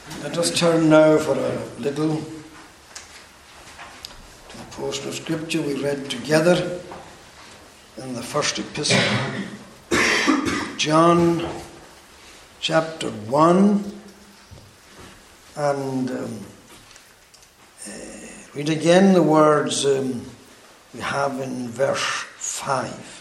Let us turn now for a little to the portion of Scripture we read together in the first epistle, John chapter 1, and read again the words we have in verse 5.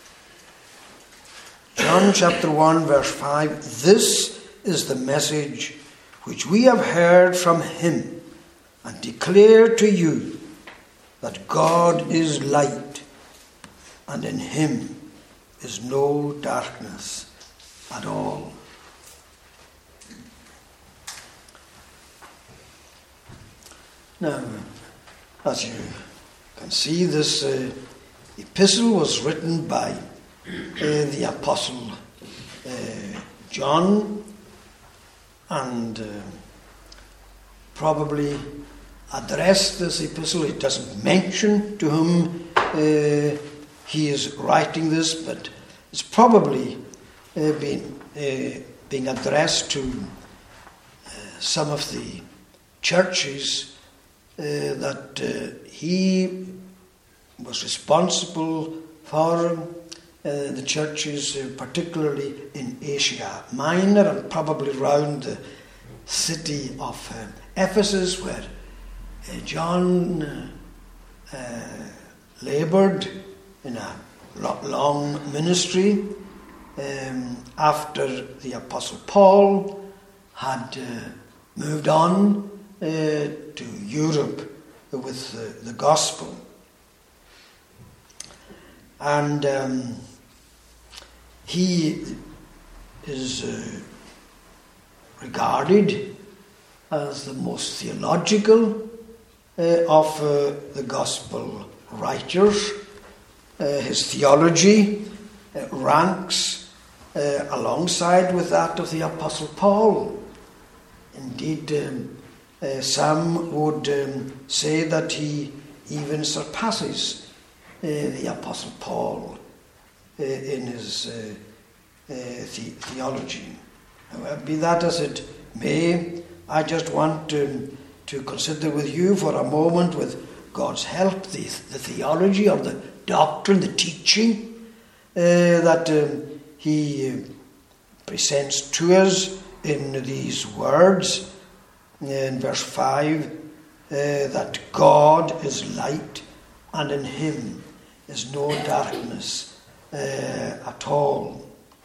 John chapter 1, verse 5, "This is the message which we have heard from him and declare to you, that God is light, and in him is no darkness at all." Now, as you can see, this epistle was written by the Apostle John, and probably addressed this epistle. It doesn't mention to whom he is writing this, but it's probably being addressed to some of the churches that he was responsible for, the churches particularly in Asia Minor and probably around the city of Ephesus, where John laboured in a long ministry after the Apostle Paul had moved on to Europe with the gospel. And he is regarded as the most theological of the gospel writers. His theology ranks alongside with that of the Apostle Paul. Indeed, some would say that he even surpasses the Apostle Paul in his theology. However, be that as it may, I just want to consider with you for a moment, with God's help, the theology of the doctrine, the teaching that he presents to us in these words in verse 5, that God is light, and in him is no darkness at all.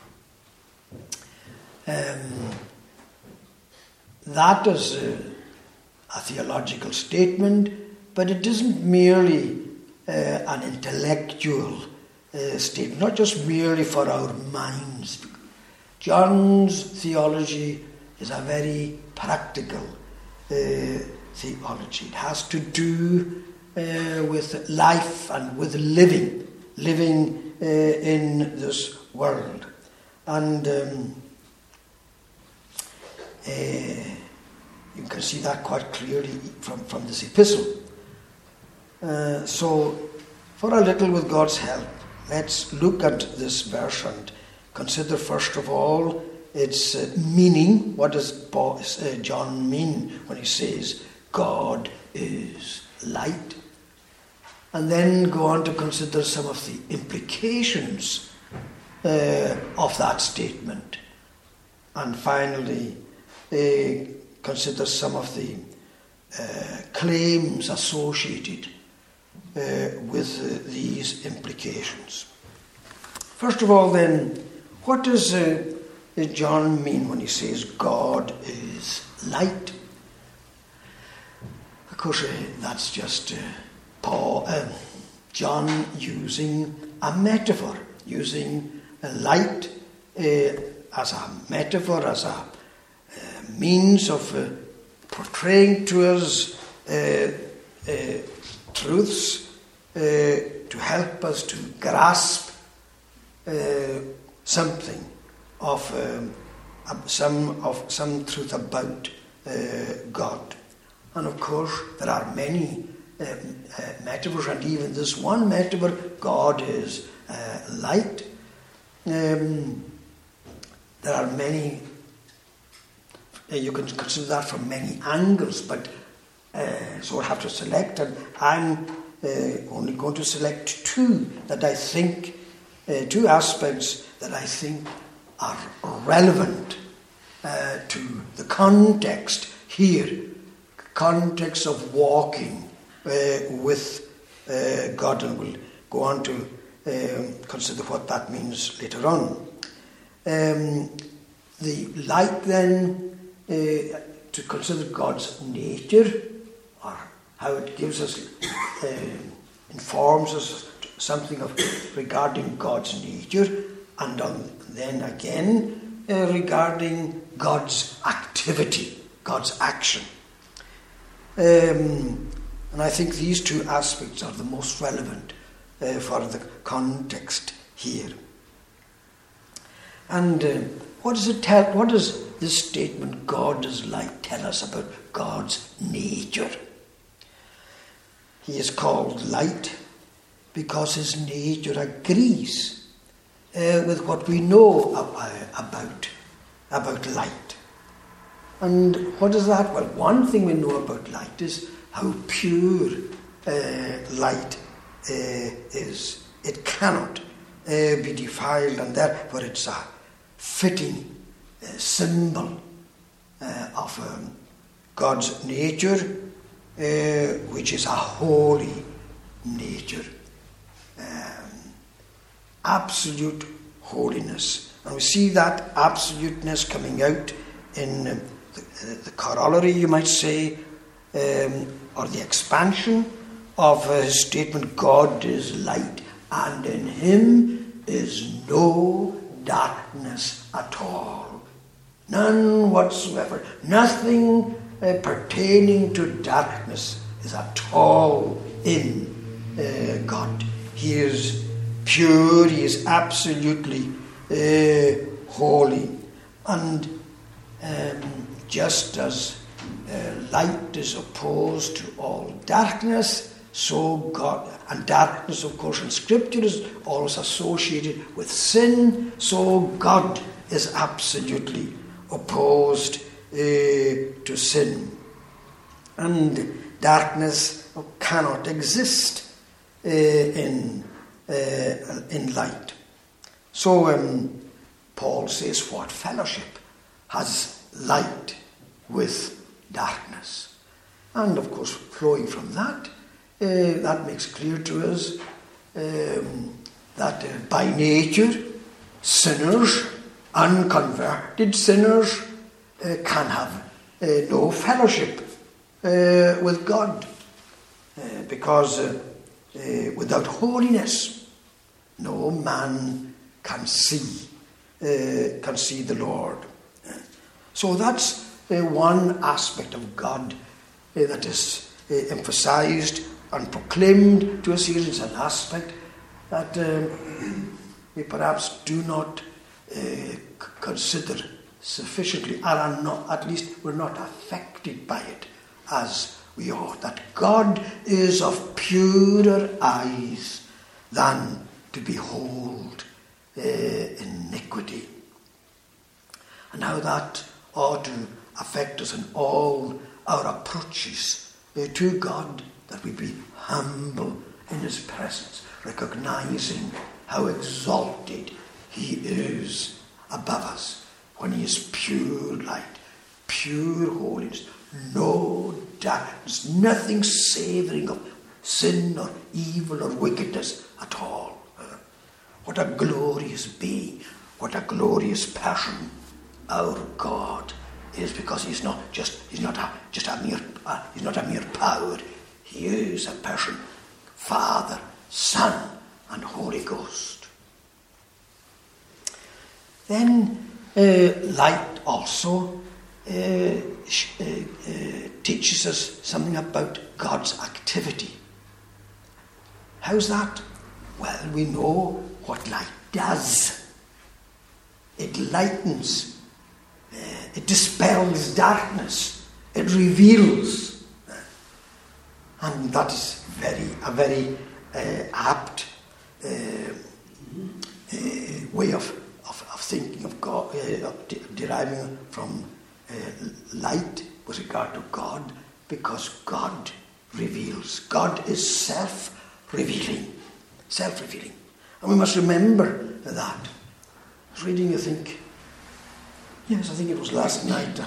That is a theological statement, but it isn't merely an intellectual statement, not just merely for our minds. John's theology is a very practical theology. It has to do with life and with living in this world. And you can see that quite clearly from this epistle. So, for a little with God's help, let's look at this verse and consider first of all its meaning. What does John mean when he says God is light? And then go on to consider some of the implications of that statement. And finally, consider some of the claims associated with these implications. First of all, then, what does John mean when he says God is light? Of course, that's just John using a metaphor, using light as a metaphor, as a means of portraying to us truths to help us to grasp something of some truth about God. And of course, there are many metaphors, and even this one metaphor, God is light. There are many you can consider that from many angles, but so I have to select, and I'm only going to select two that I think, two aspects that I think are relevant to the context here, context of walking with God, and we'll go on to consider what that means later on. The light then, to consider God's nature, or how it gives us, informs us something of regarding God's nature, and then again regarding God's activity, God's action. And I think these two aspects are the most relevant for the context here. And what does it tell? What does this statement, God is light, tell us about God's nature? He is called light because his nature agrees with what we know about light. And what is that? Well, one thing we know about light is how pure light is. It cannot be defiled, and therefore it's a fitting symbol of God's nature, which is a holy nature, absolute holiness. And we see that absoluteness coming out in the corollary, you might say, or the expansion of his statement, God is light, and in him is no darkness at all. None whatsoever. Nothing pertaining to darkness is at all in God. He is pure, he is absolutely holy. And just as light is opposed to all darkness, so God, and darkness of course in Scripture is always associated with sin, so God is absolutely opposed to sin. And darkness cannot exist in light. So Paul says, what fellowship has light with darkness? And of course, flowing from that, that makes clear to us that by nature, sinners, unconverted sinners, can have no fellowship with God, because without holiness, no man can see the Lord. So that's one aspect of God that is emphasized and proclaimed to us here. Is an aspect that we perhaps do not consider sufficiently, or are not, at least we're not affected by it as we ought. That God is of purer eyes than to behold iniquity. And how that ought to affect us in all our approaches to God, that we be humble in his presence, recognizing how exalted he is above us, when he is pure light, pure holiness, no darkness, nothing savouring of sin or evil or wickedness at all. What a glorious being, what a glorious person our God is, because he's not a mere power. He is a person, Father, Son, and Holy Ghost. Then light also teaches us something about God's activity. How's that? Well, we know what light does. It lightens. It dispels darkness. It reveals. And that is a very apt way of thinking of God, deriving from light with regard to God, because God reveals. God is self-revealing. Self-revealing. And we must remember that. I was reading, I think it was last night,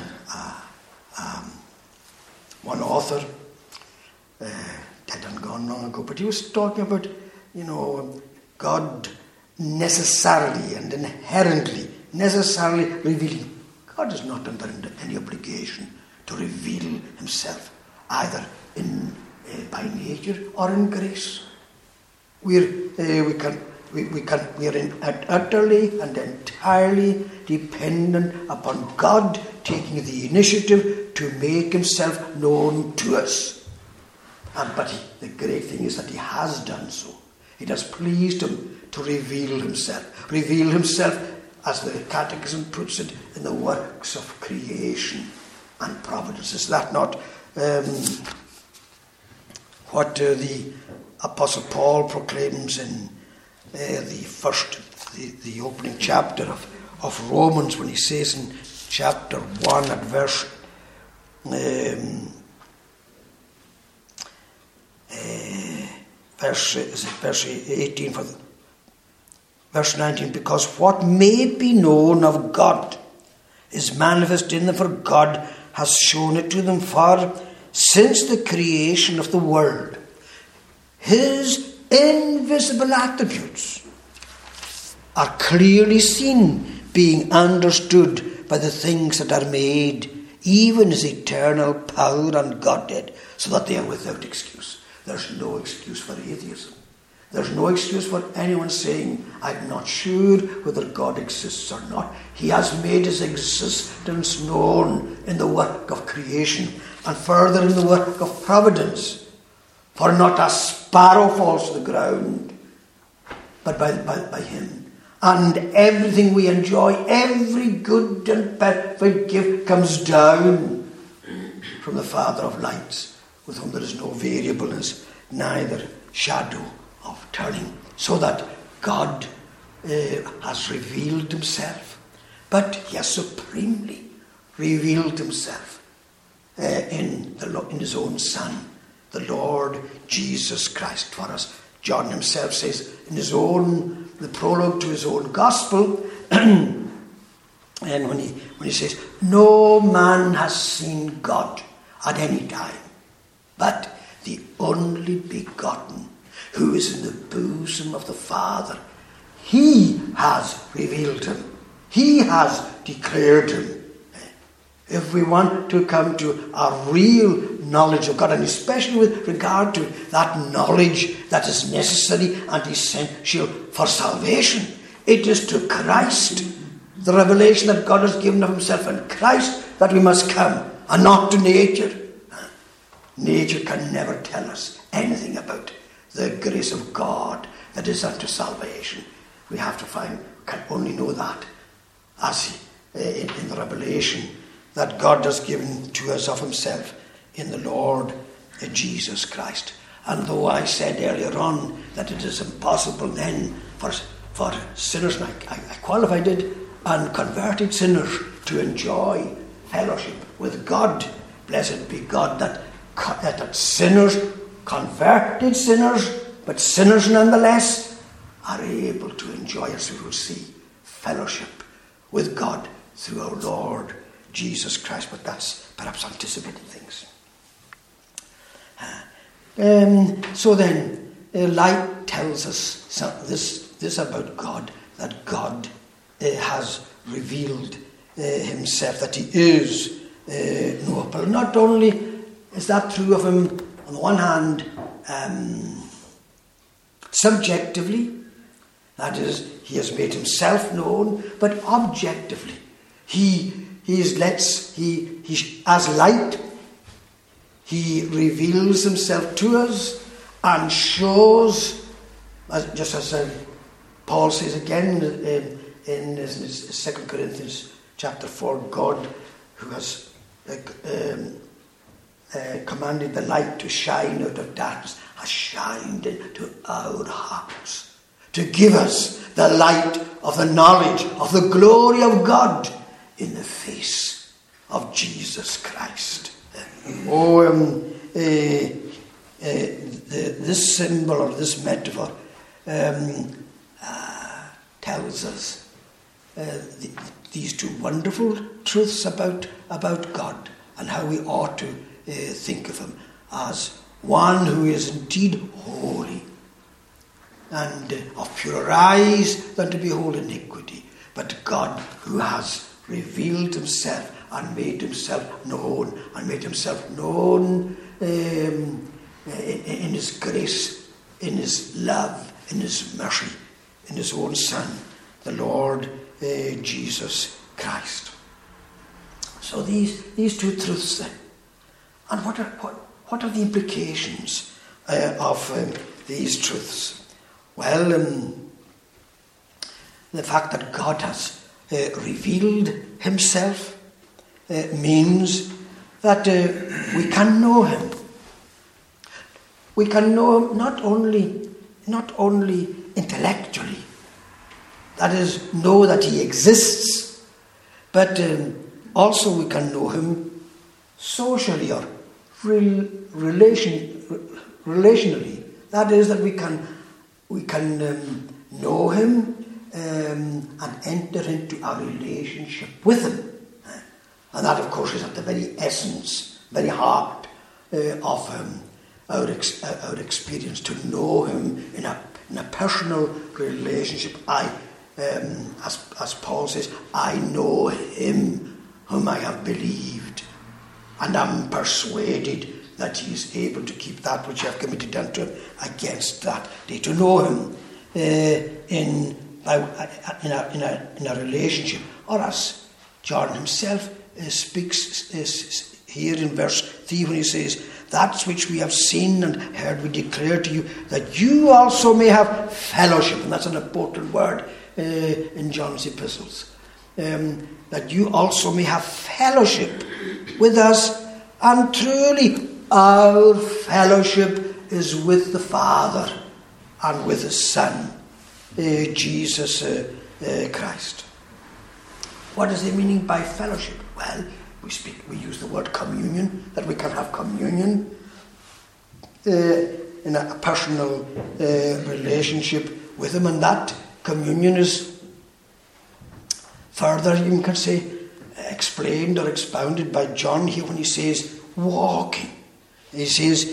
one author, dead and gone long ago, but he was talking about, God necessarily and inherently, necessarily revealing. God is not under any obligation to reveal himself, either by nature or in grace. We are utterly and entirely dependent upon God taking the initiative to make himself known to us. But the great thing is that he has done so. It has pleased him to reveal himself. Reveal himself, as the Catechism puts it, in the works of creation and providence. Is that not what the Apostle Paul proclaims in the opening chapter of Romans, when he says in chapter 1 at verse 18, verse 19, because what may be known of God is manifest in them, for God has shown it to them. For since the creation of the world, his invisible attributes are clearly seen, being understood by the things that are made, even his eternal power and Godhead, so that they are without excuse. There's no excuse for atheism. There's no excuse for anyone saying, I'm not sure whether God exists or not. He has made his existence known in the work of creation, and further in the work of providence. For not a sparrow falls to the ground, but by him. And everything we enjoy, every good and perfect gift, comes down from the Father of lights, with whom there is no variableness, neither shadow of turning. So that God has revealed himself, but he has supremely revealed himself in his own Son, the Lord Jesus Christ. For us, John himself says in the prologue to his own gospel, and when he says, no man has seen God at any time, but the only begotten, who is in the bosom of the Father, he has revealed him. He has declared him. If we want to come to a real knowledge of God, and especially with regard to that knowledge that is necessary and essential for salvation, it is to Christ, the revelation that God has given of himself in Christ, that we must come, and not to nature. Nature can never tell us anything about the grace of God that is unto salvation. We have to can only know that as in the revelation that God has given to us of himself in the Lord Jesus Christ. And though I said earlier on that it is impossible then for sinners, and I qualified it, and converted sinners to enjoy fellowship with God, blessed be God, that sinners, converted sinners, but sinners nonetheless, are able to enjoy, as we will see, fellowship with God through our Lord Jesus Christ. But that's perhaps anticipating things. So then, light tells us this about God, that God has revealed himself, that he is knowable. Not only is that true of him, on the one hand, subjectively, that is, he has made himself known, but objectively, he as light, he reveals himself to us and shows, just as Paul says again in 2 Corinthians chapter 4, God, who has commanded the light to shine out of darkness, has shined into our hearts to give us the light of the knowledge of the glory of God in the face of Jesus Christ. This symbol or this metaphor tells us these two wonderful truths about God and how we ought to think of him as one who is indeed holy and of purer eyes than to behold iniquity, but God who has revealed himself and made himself known in his grace, in his love, in his mercy, in his own Son, the Lord Jesus Christ. So these two truths then. And what are the implications of these truths? Well, the fact that God has revealed himself means that we can know him. We can know him not only intellectually, that is, know that he exists, but also we can know him socially or relationally. That is, that we can know him and enter into a relationship with him. And that, of course, is at the very essence, very heart of our experience, to know him in a personal relationship. As Paul says, I know him whom I have believed, and am persuaded that he is able to keep that which I have committed unto him against that day. To know him in a relationship, or as John himself speaks here in verse 3 when he says, that which we have seen and heard we declare to you, that you also may have fellowship. And that's an important word in John's epistles. That you also may have fellowship with us. And truly our fellowship is with the Father and with his Son, Jesus Christ. What is the meaning by fellowship? Well, we use the word communion, that we can have communion in a personal relationship with him, and that communion is further, you can say, explained or expounded by John here when he says walking. He says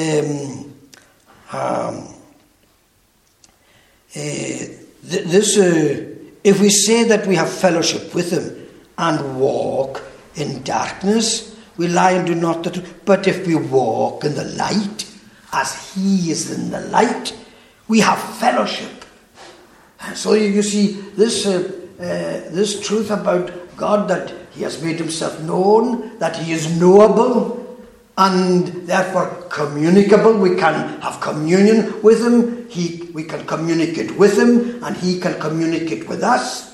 if we say that we have fellowship with him and walk in darkness, we lie and do not the truth. But if we walk in the light, as he is in the light, we have fellowship. And so you see this truth about God, that he has made himself known, that he is knowable, and therefore communicable. We can have communion with him. We can communicate with him, and he can communicate with us.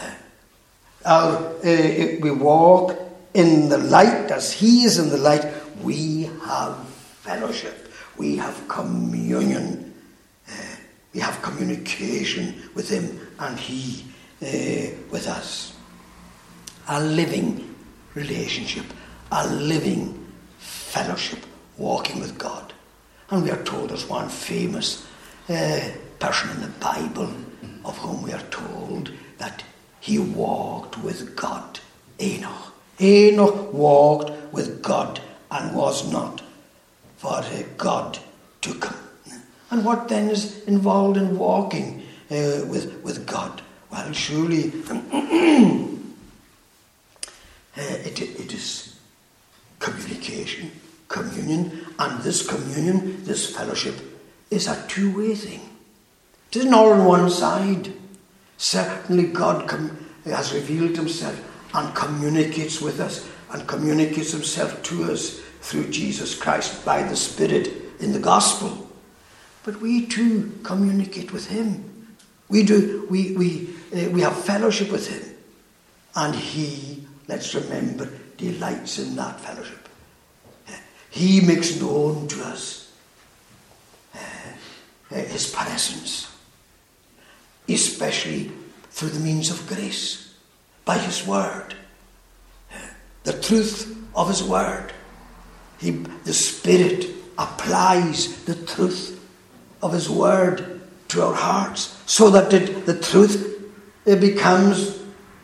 If we walk in the light as he is in the light, we have fellowship. We have communion. We have communication with him and he with us. A living relationship, a living fellowship, walking with God. And we are told there's one famous person in the Bible of whom we are told that he walked with God. Enoch. Enoch walked with God and was not, for God took him. And what then is involved in walking with God? Well, surely it is communication, communion, and this communion, this fellowship, is a two-way thing. It isn't all on one side. Certainly God has revealed himself and communicates with us and communicates himself to us through Jesus Christ by the Spirit in the gospel. But we too communicate with him. We have fellowship with him. And he, let's remember, delights in that fellowship. He makes known to us his presence, especially through the means of grace, by his word. the truth of his word. The Spirit applies the truth of his word to our hearts, so that the truth becomes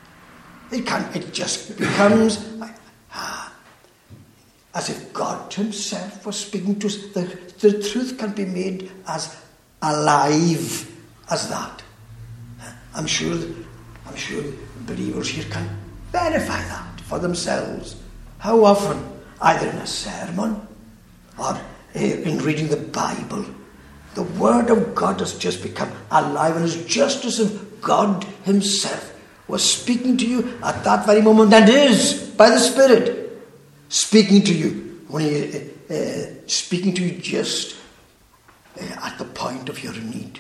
as if God himself was speaking to us. The truth can be made as alive as that. I'm sure believers here can verify that for themselves. How often, either in a sermon or in reading the Bible, the Word of God has just become alive, and is just as if God himself was speaking to you at that very moment, and is, by the Spirit, speaking to you, when he speaking to you just at the point of your need.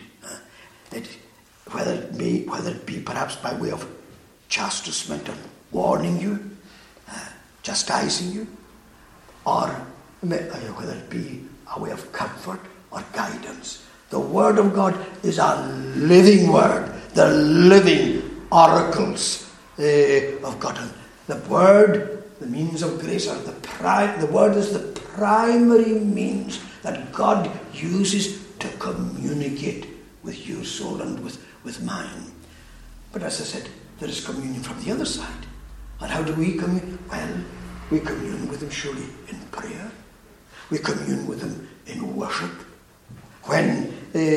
Whether it be perhaps by way of chastisement and warning you, chastising you, or whether it be a way of comfort or guidance. The Word of God is a living Word, the living oracles of God. And the Word, the means of grace, are the Word is the primary means that God uses to communicate with your soul and with mine. But as I said, there is communion from the other side. And how do we commune? Well, we commune with him surely in prayer. We commune with him in worship. When,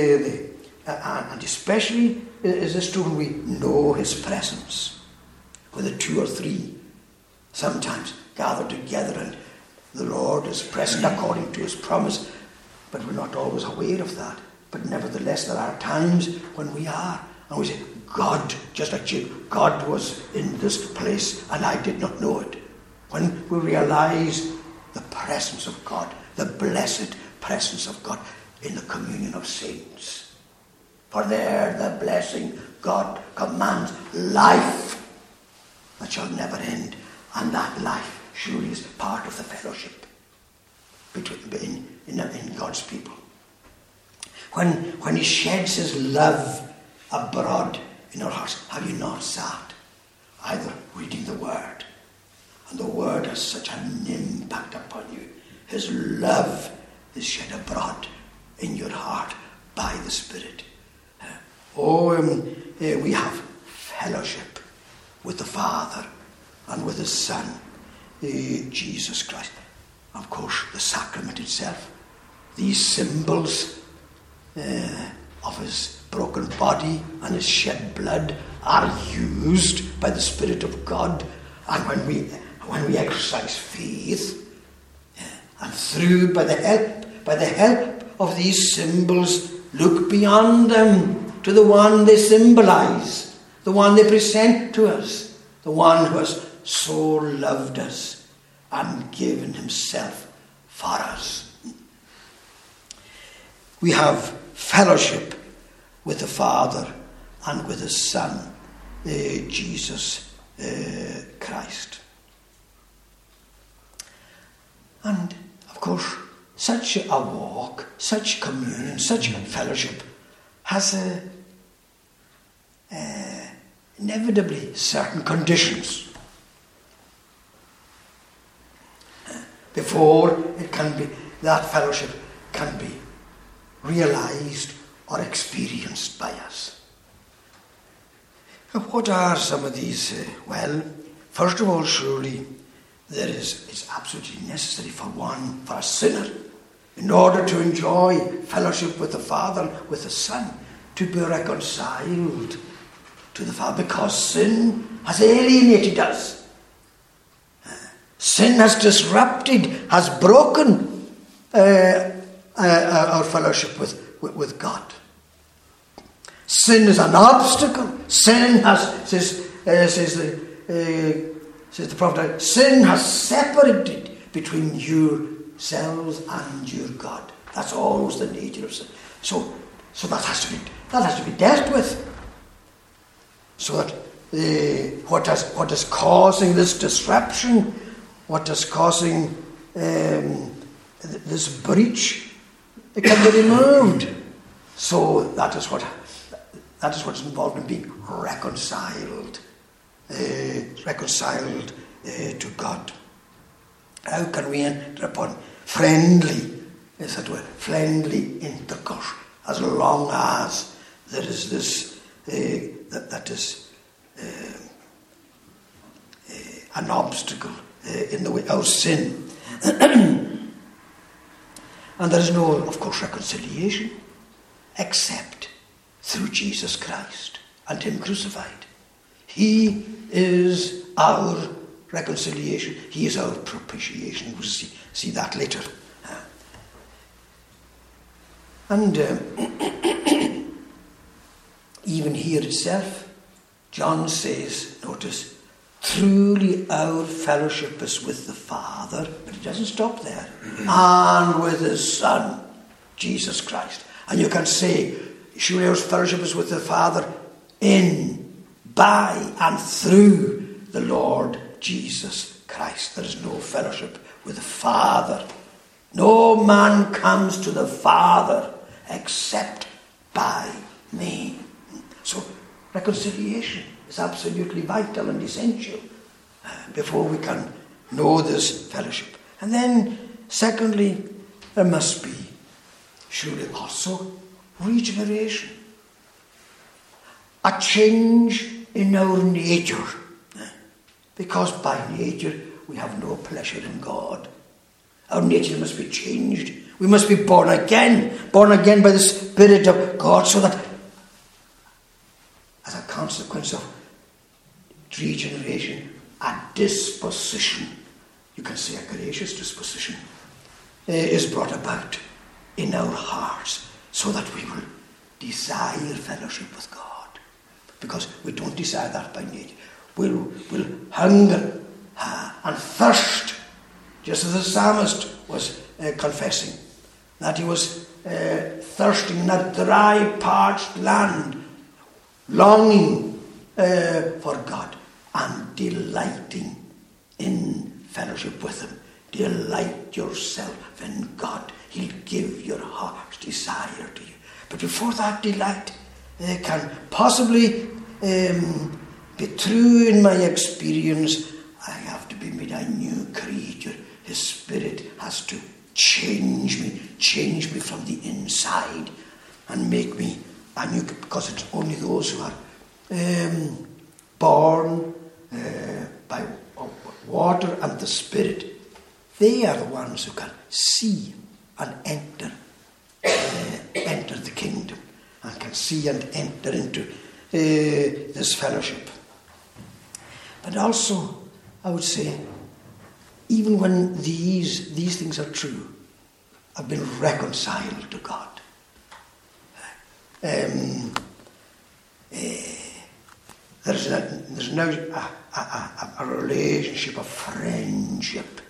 and especially is this true when we know his presence. Whether two or three sometimes gather together, and the Lord is present according to his promise. But we're not always aware of that. But nevertheless, there are times when we are. And we say, God, just like Jacob, God was in this place and I did not know it. When we realize the presence of God, the blessed presence of God in the communion of saints. For there the blessing God commands life that shall never end. And that life surely is part of the fellowship in God's people. When he sheds his love abroad in our hearts, have you not sat either reading the Word? And the Word has such an impact upon you. His love is shed abroad in your heart by the Spirit. We have fellowship with the Father and with his Son, Jesus Christ. Of course, the sacrament itself, these symbols of his broken body and his shed blood are used by the Spirit of God. And when we exercise faith, and through by the help of these symbols, look beyond them to the one they symbolize, the one they present to us, the one who has so loved us and given himself for us. We have fellowship with the Father and with his Son, Jesus Christ. And of course, such a walk, such communion, such fellowship has inevitably certain conditions before that fellowship can be realized or experienced by us. What are some of these? Well, first of all, surely it's absolutely necessary for a sinner, in order to enjoy fellowship with the Father, with the Son, to be reconciled to the Father, because sin has alienated us. Sin has disrupted, has broken our fellowship with God. Sin is an obstacle. Sin has, says the prophet, sin has separated between yourselves and your God. That's always the nature of sin. So that has to be dealt with. So that what is causing this disruption, what is causing this breach, it can be removed. So that is what's involved in being reconciled to God. How can we enter upon friendly, as it were, friendly intercourse, as long as there is this, that is an obstacle in the way of sin. And there is no, of course, reconciliation except through Jesus Christ and Him crucified. He is our reconciliation. He is our propitiation. We'll see that later. And even here itself, John says, notice, truly our fellowship is with the Father, but it doesn't stop there, and with His Son, Jesus Christ. And you can say, surely our fellowship is with the Father in, by, and through the Lord Jesus Christ. There is no fellowship with the Father. No man comes to the Father except by me. So reconciliation is absolutely vital and essential before we can know this fellowship. And then, secondly, there must be surely also regeneration. A change in our nature. Because by nature we have no pleasure in God. Our nature must be changed. We must be born again by the Spirit of God, so that as a consequence of regeneration, a disposition, you can say a gracious disposition, is brought about in our hearts, so that we will desire fellowship with God. Because we don't desire that by nature. We'll hunger and thirst, just as the psalmist was confessing, that he was thirsting in that dry, parched land, longing for God and delighting in fellowship with Him. Delight yourself in God. He'll give your heart's desire to you. But before that delight can possibly be true in my experience, I have to be made a new creature. His Spirit has to change me from the inside and make me a new, because it's only those who are born by water and the Spirit, they are the ones who can see and enter the kingdom, and can see and enter into this fellowship. But also, I would say, even when these things are true, I've been reconciled to God. There's now a relationship of friendship,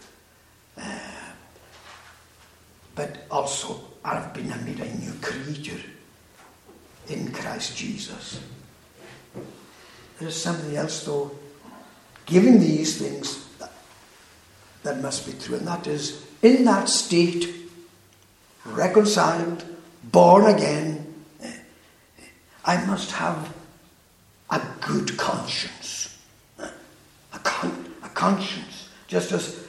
but also I've been made a new creature in Christ Jesus. There is something else, though, giving these things that must be true, and that is, in that state, reconciled, born again, I must have a good conscience. A conscience. Just as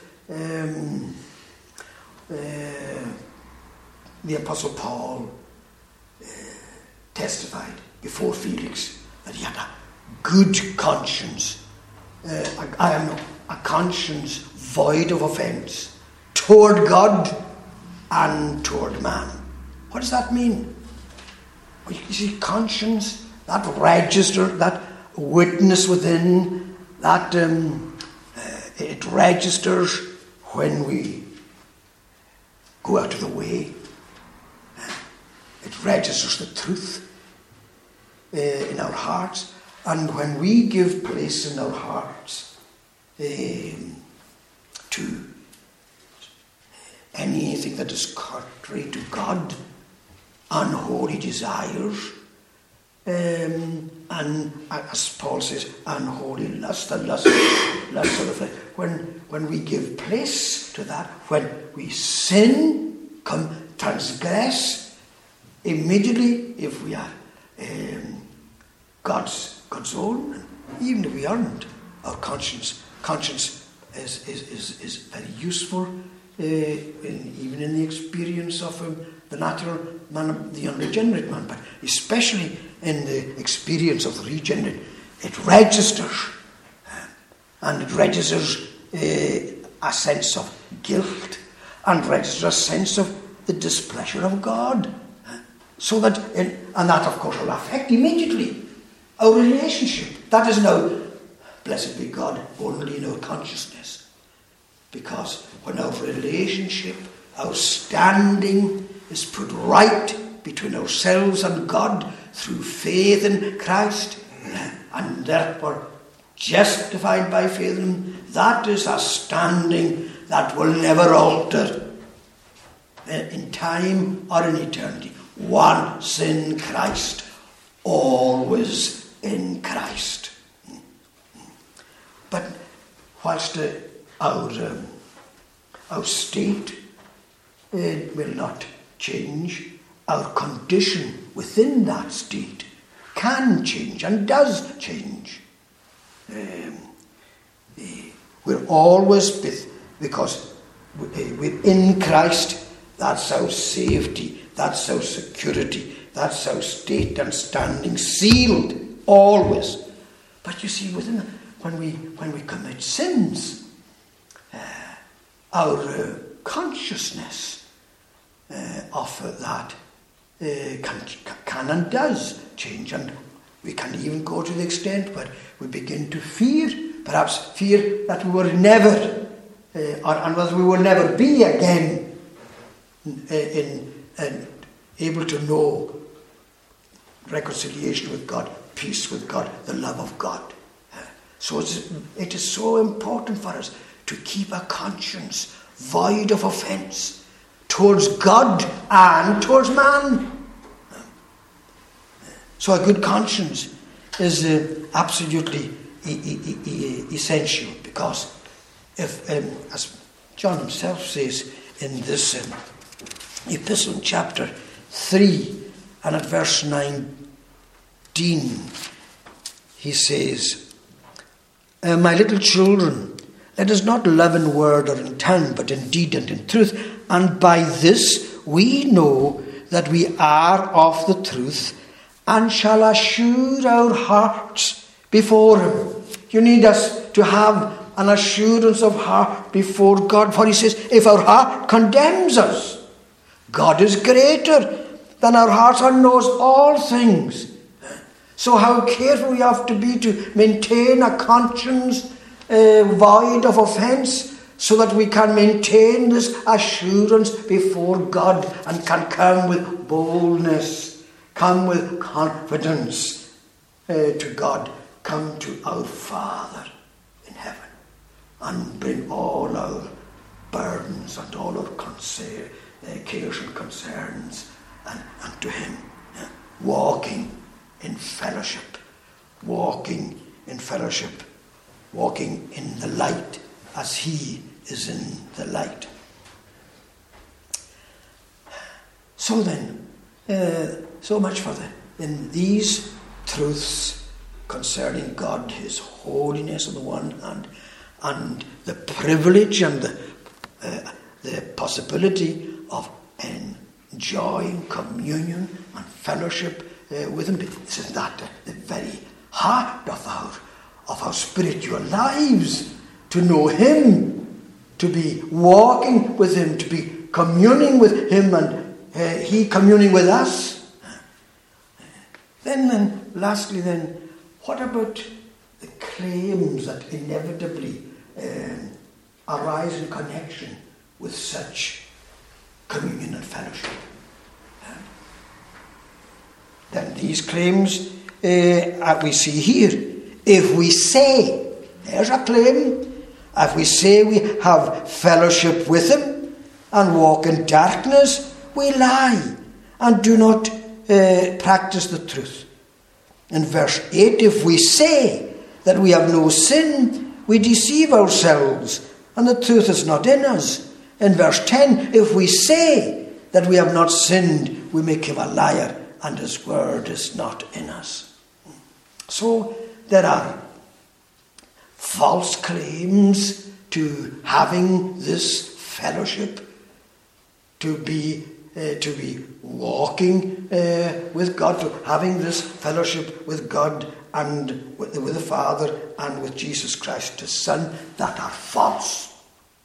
the Apostle Paul testified before Felix that he had a good conscience. I have a conscience void of offence toward God and toward man. What does that mean? Well, you see, conscience, that register, that witness within, that it registers when we go out of the way. It registers the truth in our hearts. And when we give place in our hearts to anything that is contrary to God, unholy desires, and as Paul says, unholy lust, the lust of the flesh. When we give place to that, when we sin, transgress, immediately, if we are God's own, even if we aren't, our conscience is very useful, even in the experience of the natural man, the unregenerate man, but especially in the experience of the regenerate. It registers, and it registers a sense of guilt, and registers a sense of the displeasure of God. So that, and that of course will affect immediately our relationship. That is now, blessed be God, only in our consciousness. Because when our relationship, our standing is put right between ourselves and God through faith in Christ, and therefore justified by faith in Him, that is a standing that will never alter in time or in eternity. Once in Christ, always in Christ. But whilst our state will not change, our condition within that state can change and does change. We're always because we're in Christ. That's our safety, that's our security, that's our state and standing, sealed always. But you see, when we commit sins, our consciousness of that can and does change, and we can even go to the extent where we begin to fear, perhaps fear that we were never, and whether we will never be again in able to know reconciliation with God, peace with God, the love of God. So it is so important for us to keep a conscience void of offence towards God and towards man. So a good conscience is absolutely essential, because if, as John himself says in this epistle, chapter 3 and at verse 19, he says, "My little children, let us not love in word or in tongue, but in deed and in truth. And by this we know that we are of the truth, and shall assure our hearts before Him." You need us to have an assurance of heart before God. For he says, if our heart condemns us, God is greater than our hearts and knows all things. So how careful we have to be to maintain a conscience void of offence, so that we can maintain this assurance before God and can come with boldness, come with confidence to God, come to our Father in heaven, and bring all our burdens and all our cares and concerns and to Him, walking in fellowship, walking in the light as He is in the light. So then, so much for in these truths concerning God, His holiness on the one hand, and the privilege and the possibility of enjoying communion and fellowship with Him. Isn't that the very heart of our spiritual lives? To know Him, to be walking with Him, to be communing with Him, and He communing with us. Then lastly, what about the claims that inevitably arise in connection with such communion and fellowship? Then these claims we see here. If we say, there's a claim, if we say we have fellowship with Him and walk in darkness, we lie and do not practice the truth. In verse 8, if we say that we have no sin, we deceive ourselves and the truth is not in us. In verse 10, if we say that we have not sinned, we make Him a liar and His word is not in us. So there are false claims to having this fellowship, to be walking with God, to having this fellowship with God and with the Father and with Jesus Christ, His Son, that are false.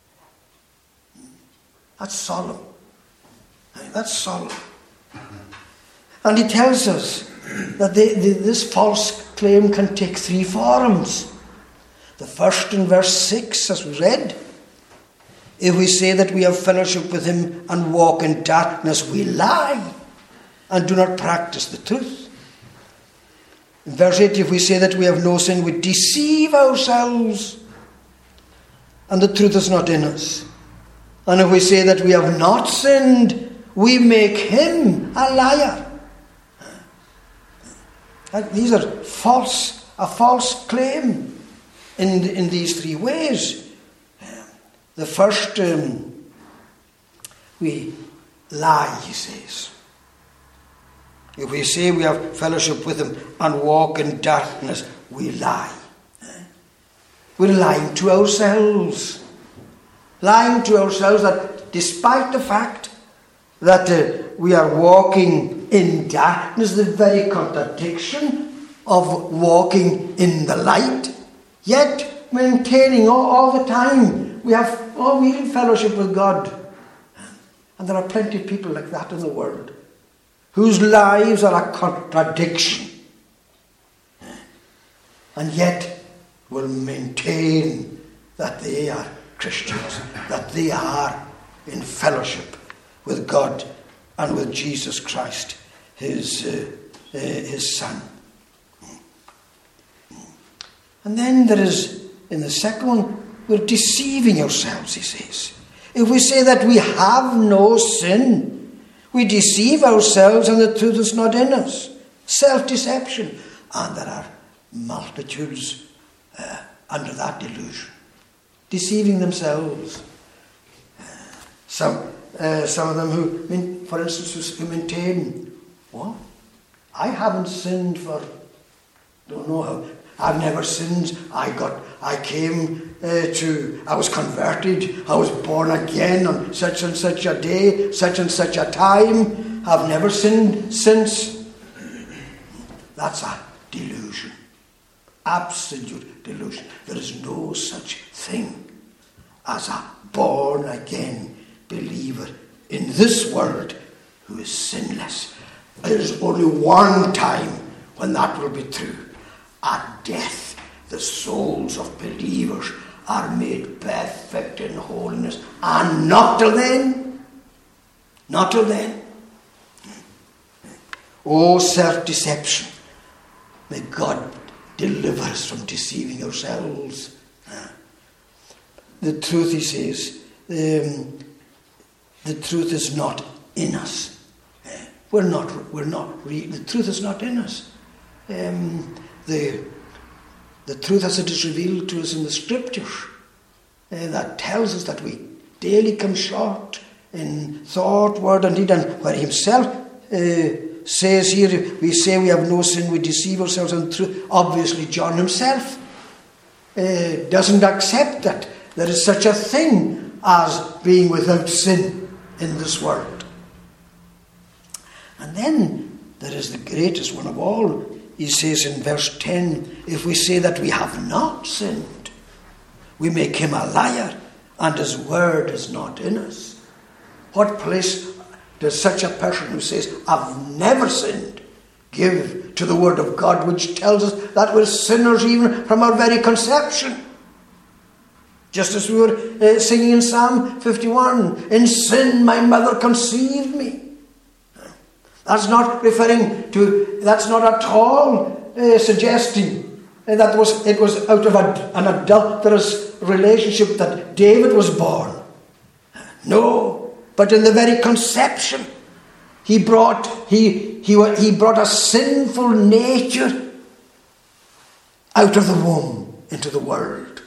That's solemn. That's solemn. And he tells us that this false claim can take three forms. The first in verse 6, as we read, if we say that we have fellowship with him and walk in darkness, we lie and do not practice the truth. In verse 8, if we say that we have no sin, we deceive ourselves and the truth is not in us. And if we say that we have not sinned, we make him a liar. These are a false claim in these three ways. The first, we lie, he says. If we say we have fellowship with him and walk in darkness, we lie. We're lying to ourselves. Lying to ourselves that despite the fact that we are walking in darkness, the very contradiction of walking in the light, yet maintaining all the time we're in fellowship with God. And there are plenty of people like that in the world whose lives are a contradiction, and yet will maintain that they are Christians, that they are in fellowship with God and with Jesus Christ, his Son. And then there is, in the second one, we're deceiving ourselves, he says. If we say that we have no sin, we deceive ourselves and the truth is not in us. Self-deception. And there are multitudes under that delusion, deceiving themselves. Some of them who, for instance, who maintain, what? I haven't sinned for, don't know how, I've never sinned. I was converted. I was born again on such and such a day, such and such a time. I've never sinned since. That's a delusion. Absolute delusion. There is no such thing as a born again believer in this world who is sinless. There is only one time when that will be true. At death, the souls of believers are made perfect in holiness, and not till then. Not till then. Oh, self-deception. May God deliver us from deceiving ourselves. The truth, he says, the truth is not in us. The truth is not in us. The truth as it is revealed to us in the Scriptures, that tells us that we daily come short in thought, word and deed, and where himself says here, we say we have no sin, we deceive ourselves, and truth. Obviously John himself doesn't accept that there is such a thing as being without sin in this world. And then there is the greatest one of all. He says in verse 10, if we say that we have not sinned, we make him a liar, and his word is not in us. What place does such a person who says, I've never sinned, give to the word of God, which tells us that we're sinners even from our very conception? Just as we were singing in Psalm 51, in sin my mother conceived me. That's not at all suggesting that it was out of an adulterous relationship that David was born. No, but in the very conception, he brought a sinful nature out of the womb into the world.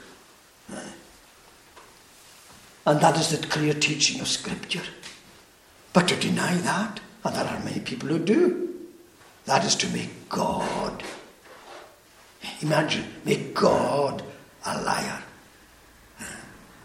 And that is the clear teaching of Scripture. But to deny that, and there are many people who do, that is to make God, imagine, make God a liar.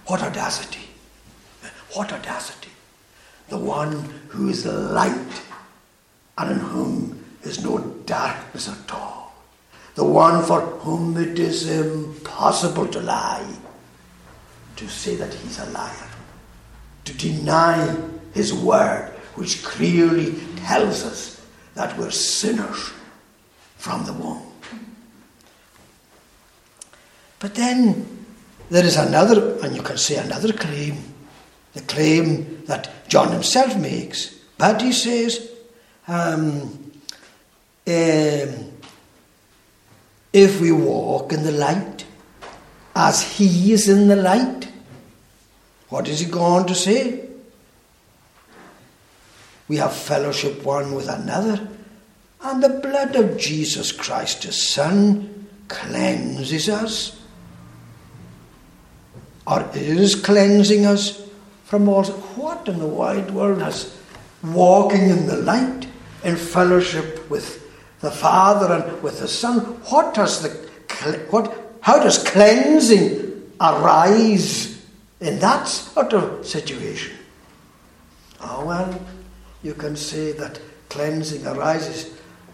What audacity! What audacity! The one who is the light and in whom is no darkness at all. The one for whom it is impossible to lie. To say that he's a liar. To deny his word, which clearly tells us that we're sinners from the womb. But then there is another, and you can say another claim, the claim that John himself makes. But he says, if we walk in the light, as he is in the light, what is he going to say? We have fellowship one with another, and the blood of Jesus Christ, his Son, cleanses us, or is cleansing us from all. What in the wide world has walking in the light, in fellowship with the Father and with the Son, how does cleansing arise in that sort of situation? Oh, well, you can say that cleansing arises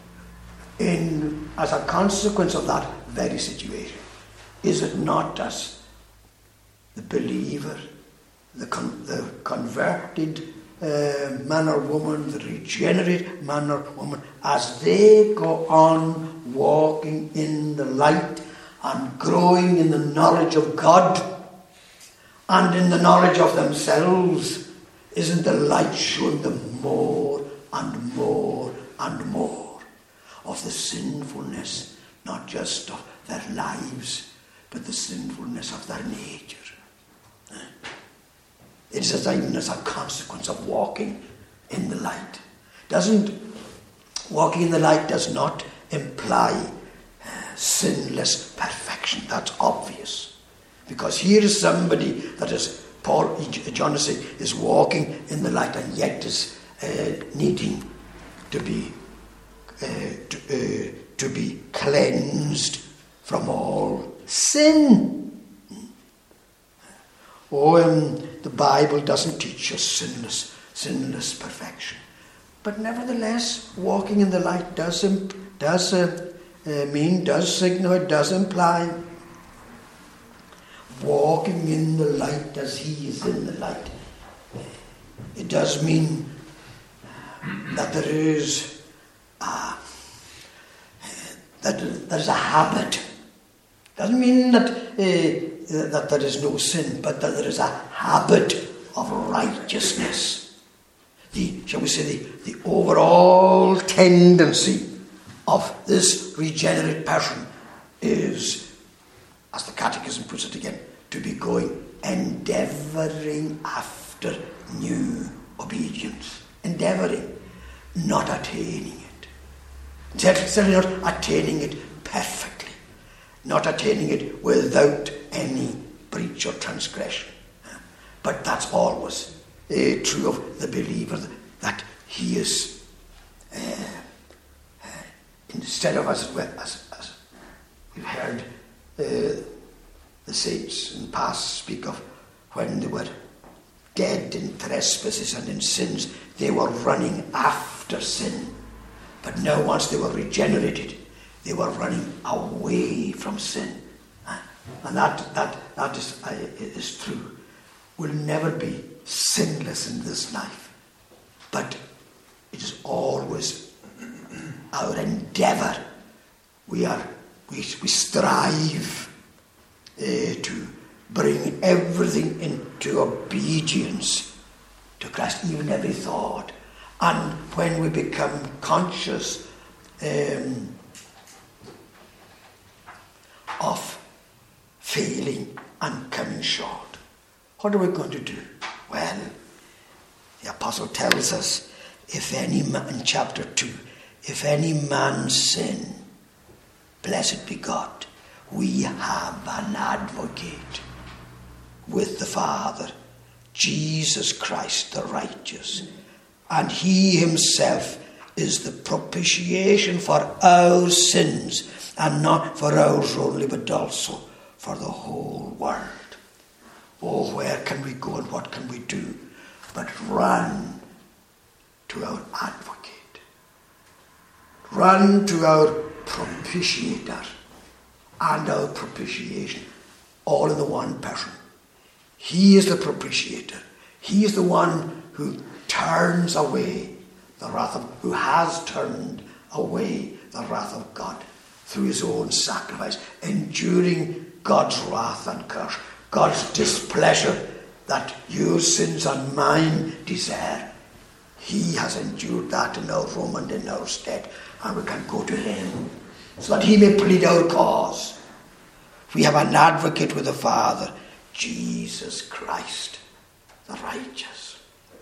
as a consequence of that very situation. Is it not as the believer, the converted man or woman, the regenerate man or woman, as they go on walking in the light and growing in the knowledge of God and in the knowledge of themselves, isn't the light showing them more and more and more of the sinfulness, not just of their lives, but the sinfulness of their nature? It is even as a consequence of walking in the light. Walking in the light does not imply sinless perfection. That's obvious. Because here is somebody that is, John is saying, is walking in the light and yet is needing to be cleansed from all sin. The Bible doesn't teach us sinless perfection. But nevertheless, walking in the light does imply walking in the light as he is in the light. It does mean that there is a habit. It doesn't mean that there is no sin, but that there is a habit of righteousness. The overall tendency of this regenerate person is, as the Catechism puts it again, to be endeavouring after new obedience. Endeavouring, not attaining it. Certainly not attaining it perfectly. Not attaining it without any breach or transgression. But that's always true of the believer, that he is, instead of, as we've heard the saints in the past speak of, when they were dead in trespasses and in sins, they were running after sin. But now, once they were regenerated, they were running away from sin. And that is true. We'll never be sinless in this life. But it is always our endeavour. We strive to bring everything into obedience to Christ, even every thought. And when we become conscious of failing and coming short, what are we going to do? Well, the apostle tells us, in chapter 2, if any man sin, blessed be God, we have an advocate with the Father, Jesus Christ the righteous. And he himself is the propitiation for our sins, and not for ours only, but also for the whole world. Oh, where can we go and what can we do? But run to our advocate. Run to our propitiator and our propitiation, all in the one person. He is the propitiator. He is the one who turns away the wrath of, who has turned away the wrath of God through his own sacrifice, enduring God's wrath and curse, God's displeasure that your sins and mine deserve. He has endured that in our room and in our stead, and we can go to him so that he may plead our cause. We have an advocate with the Father, Jesus Christ, the righteous.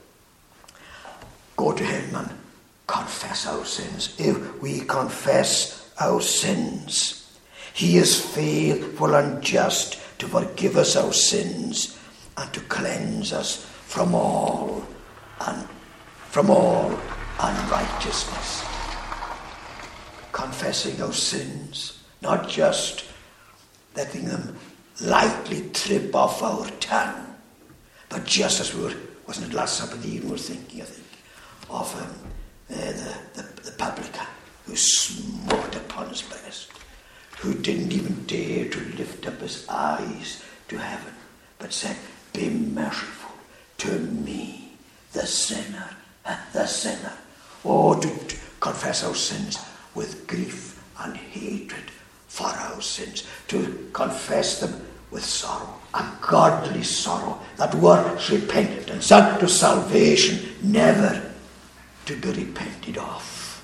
Go to him and confess our sins. If we confess our sins, he is faithful and just to forgive us our sins and to cleanse us from all unrighteousness. Confessing our sins, not just letting them lightly trip off our tongue, but just as we were, wasn't it last Sabbath evening, we were thinking, I think, of the publican who smote upon his breast, who didn't even dare to lift up his eyes to heaven, but said, "Be merciful to me, the sinner, the sinner." Oh, to confess our sins with grief and hatred for our sins, to confess them with sorrow, a godly sorrow that works repentance unto salvation, never to be repented of.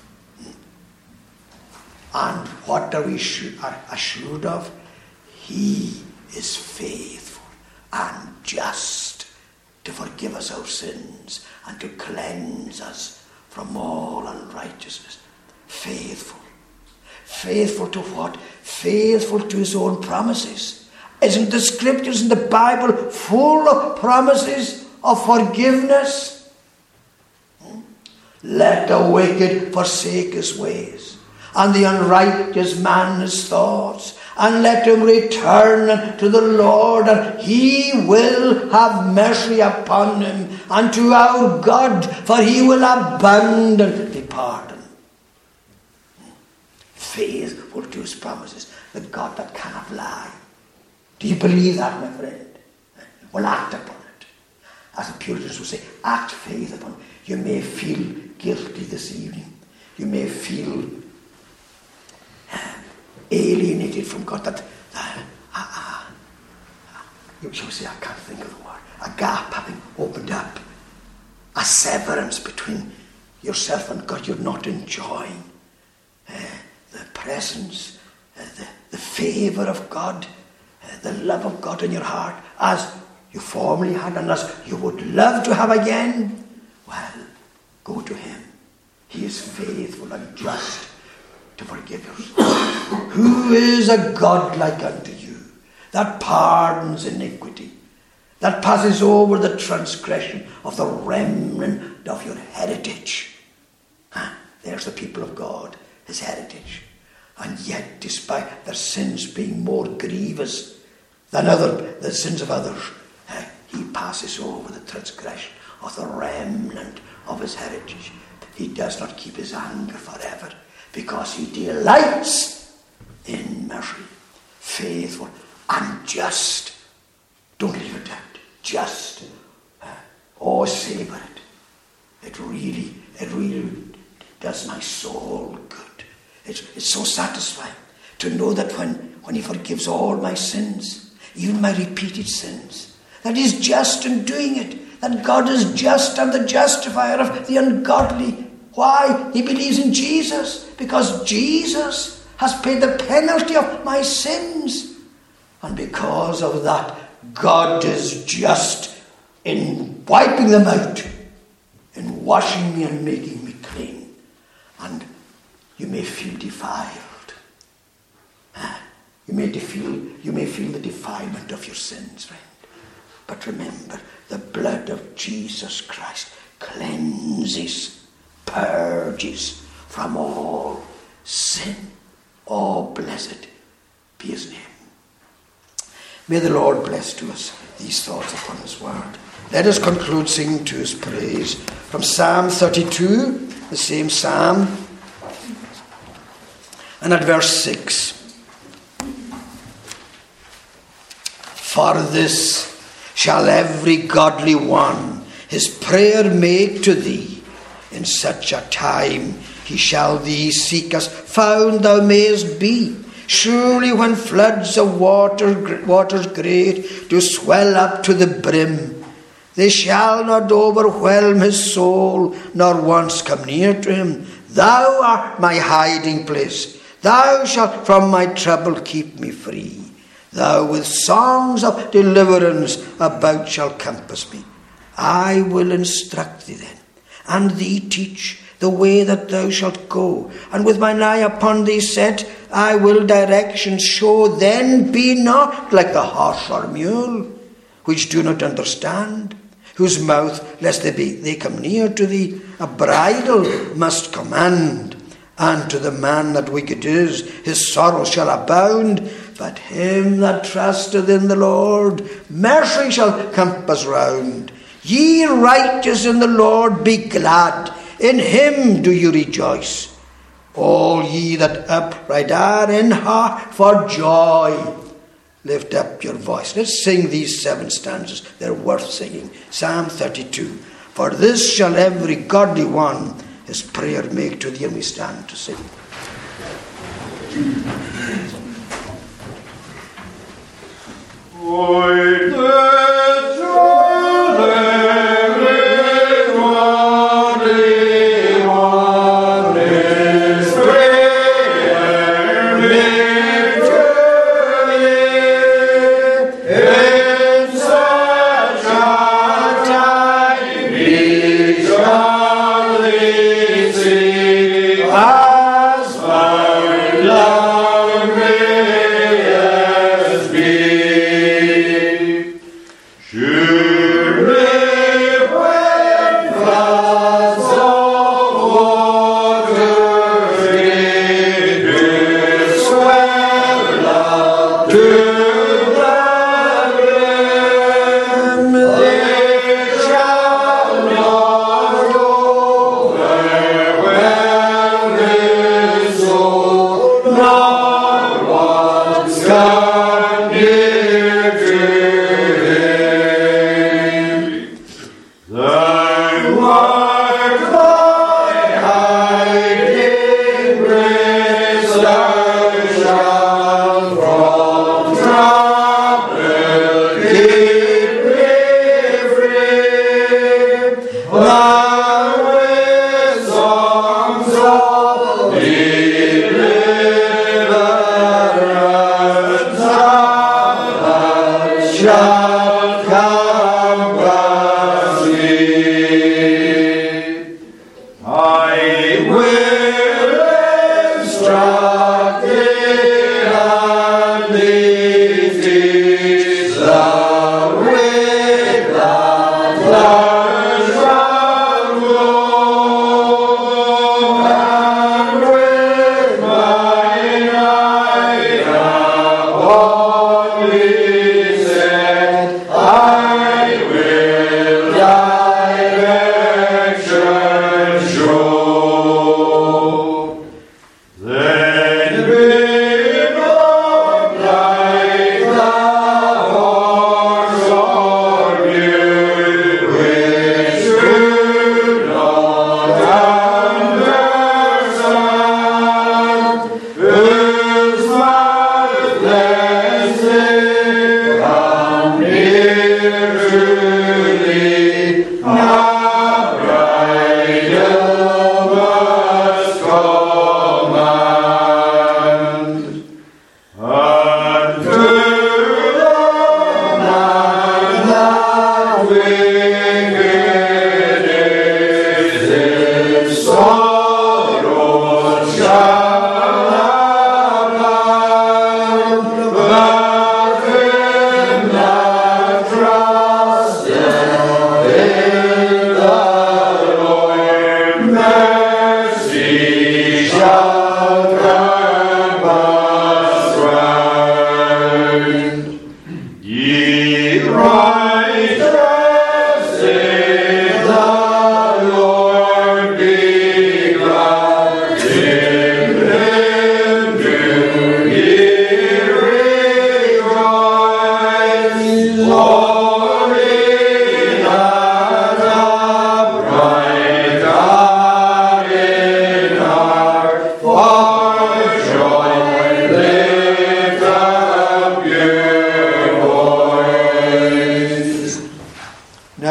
And what are we assured of? He is faithful and just to forgive us our sins and to cleanse us from all unrighteousness. Faithful. Faithful to what? Faithful to his own promises. Isn't the scriptures in the Bible full of promises of forgiveness? Let the wicked forsake his ways, and the unrighteous man his thoughts, and let him return to the Lord, and he will have mercy upon him, and to our God, for he will abundantly pardon. Faithful to his promises, the God that cannot lie. Do you believe that, my friend? Well, act upon it. As the Puritans would say, act faith upon it. You may feel guilty this evening. You may feel alienated from God. You say, I can't think of the word. A gap having opened up. A severance between yourself and God. You're not enjoying the presence, the favour of God, the love of God in your heart as you formerly had and as you would love to have again. Well, go to him. He is faithful and just to forgive you. Who is a God like unto you, that pardons iniquity, that passes over the transgression of the remnant of your heritage? There's the people of God, his heritage. And yet, despite their sins being more grievous than the sins of others, he passes over the transgression of the remnant of his heritage. He does not keep his anger forever, because he delights in mercy. Faithful and just. Don't leave it out. Just. Savour it. It really does my soul good. It's so satisfying to know that when he forgives all my sins, even my repeated sins, that he's just in doing it, that God is just and the justifier of the ungodly. Why? He believes in Jesus, because Jesus has paid the penalty of my sins. And because of that, God is just in wiping them out, in washing me and making me clean. And you may feel defiled. You may feel the defilement of your sins, friend. But remember, the blood of Jesus Christ cleanses, purges from all sin. Oh, blessed be his name. May the Lord bless to us these thoughts upon his word. Let us conclude singing to his praise from Psalm 32, the same psalm, and at verse 6. For this shall every godly one his prayer make to thee. In such a time he shall thee seek as found thou mayest be. Surely when floods of waters great do swell up to the brim, they shall not overwhelm his soul, nor once come near to him. Thou art my hiding place. Thou shalt from my trouble keep me free. Thou with songs of deliverance about shalt compass me. I will instruct thee then, and thee teach the way that thou shalt go. And with mine eye upon thee set, I will direction show. Then be not like the horse or mule, which do not understand, whose mouth, lest they come near to thee, a bridle must command. And to the man that wicked is, his sorrow shall abound. But him that trusteth in the Lord, mercy shall compass round. Ye righteous in the Lord, be glad, in him do you rejoice. All ye that upright are in heart, for joy lift up your voice. Let's sing these 7 stanzas. They're worth singing. Psalm 32. For this shall every godly one his prayer make to thee. And we stand to sing.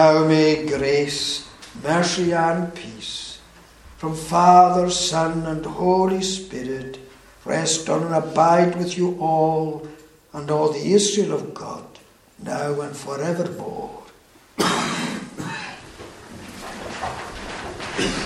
Now may grace, mercy and peace from Father, Son and Holy Spirit rest on and abide with you all and all the Israel of God, now and forevermore.